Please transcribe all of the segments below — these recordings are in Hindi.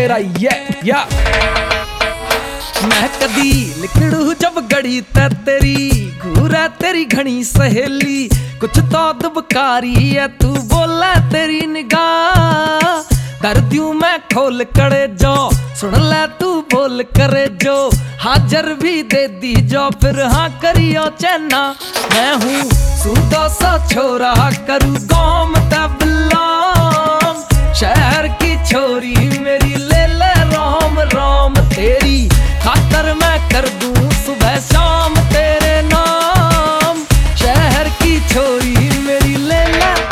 मेरा या मैं कदी लिखड़ू जब गड़ी तेरी घूरा तेरी घनी सहेली कुछ तो दुबकारी है तू बोला तेरी निगाह कर दूं मैं खोल करे जो सुन ले तू बोल करे जो हाजर भी दे दी जो फिर हाँ करियो चैना मैं हूँ सूदो सा छोरा करूँ गाँव बिलोंग शहर की छोरी मेरी ले ले राम राम तेरी खातर मैं कर दूं सुबह शाम तेरे नाम शहर की छोरी मेरी ले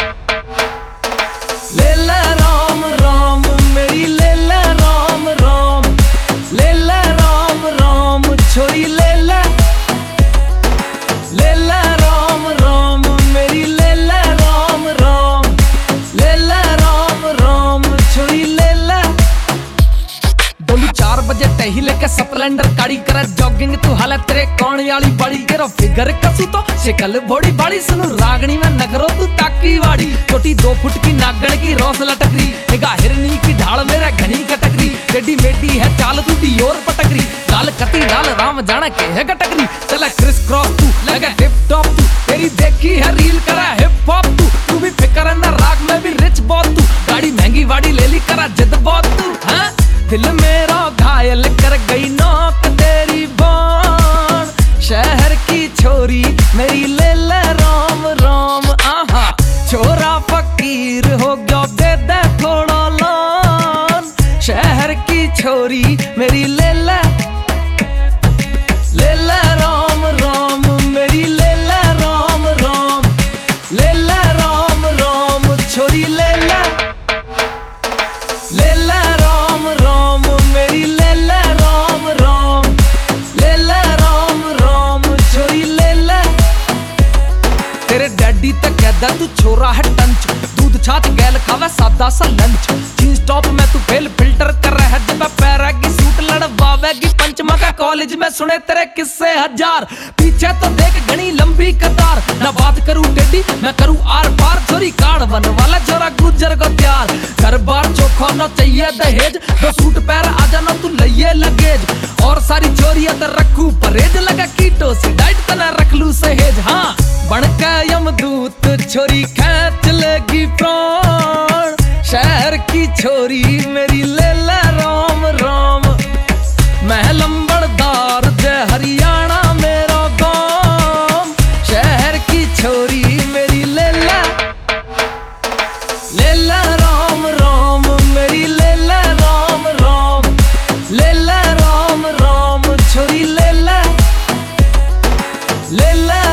ले राम राम मेरी ले राम राम ले राम राम छोरी ले राम राम मेरी ले राम राम ले राम राम छोरी ले 4 बजे टही लेके स्प्लेंडर गाड़ी करे जॉगिंग तू हालत तेरे कौन वाली बड़ी तेरा फिगर कसू तो शिकल बड़ी बड़ी सुनु रागनी में नगरो तू ताकी वाड़ी छोटी 2 फुट की नागण की रोस लटकरी निगाह हिरनी की ढाल मेरा घनी कटकरी टेडी मेडी है चाल तू दी और पटकरी लाल कती लाल राम जाने के है कटकरी चला क्रिस क्रॉस तू लगा हिप टॉप तू तेरी देखी है रील करा हिप हॉप तू भी फिकर ना राग में भी रिच बहुत तू गाड़ी महंगी वाड़ी ले ली करा जिद बहुत तू हां दिल मेरा घायल कर गई नौक तेरी बाण शहर की छोरी मेरी ले राम राम आहा छोरा फकीर हो गया दे दे थोड़ा लान शहर की छोरी मेरी ले राम राम मेरी ले राम राम ले राम राम छोरी ले राम राम मेरी ले राम राम ले राम राम छोरी ले तेरे डैडी तक कहदा तू छोरा है टंच दूध छाछ गैल खावे सादा सा लंच जींस टॉप में तू फेल फिल्टर कर रहा है जब पैरा की सूट लड़वावेगी पंचमा का कॉलेज में सुने तेरे किस्से हजार पीछे तो देख घनी लंबी कतार ना बात करूं टेडी मैं करूं आर पार छोरी कार्ड बन वाला छोरा गुजर को प्यार घर बार चोखा ना चाहिए दहेज 2 सूट पैर आ जाना तू लइए लगेज और सारी चोरियां तो रखू परहेज लगा कीटो से डाइट तना रख लू सहेज हाँ बन के यमदूत छोरी खींच लेगी प्राण शहर की छोरी मेरी ले राम राम मैं लंबड़दार जय हरियाणा मेरा गांव शहर की छोरी मेरी ले राम राम मेरी ले राम राम ले राम राम छोरी ले